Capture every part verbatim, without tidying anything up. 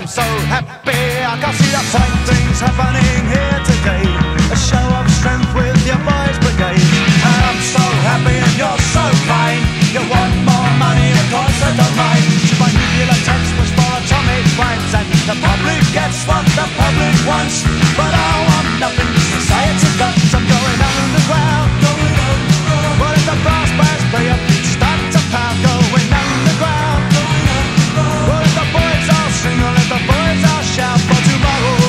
so happy. I can see the fine things happening here today. A show of strength with your boys brigade. I'm so happy and you're so kind. You want more money, of course I don't mind. My nuclear text was for atomic crimes, and the public gets what the public wants. But I want nothing, society guns. I'm going underground. What if the brass bands play up, start to pound, going underground? What if the boys all sing, or let the boys all shout for tomorrow?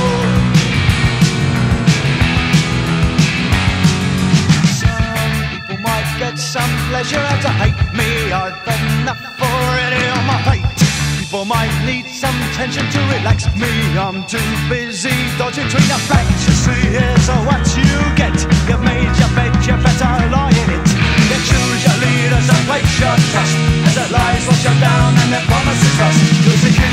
Some people might get some pleasure out to hate me. I've enough already on my plate. People might need some tension to relax me. I'm too busy dodging between the facts. You see, here's what you get. You've made your bed, you better lie in it. You choose your leaders and place your trust. As it lies, wash you down and their promises rust. You're